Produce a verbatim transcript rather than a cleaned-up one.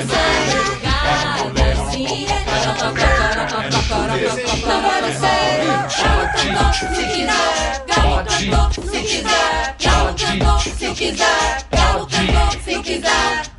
sério, galo, sim, é namoro sério, galo cantou se quiser, galo cantou se quiser, galo cantou se quiser, galo cantou se quiser.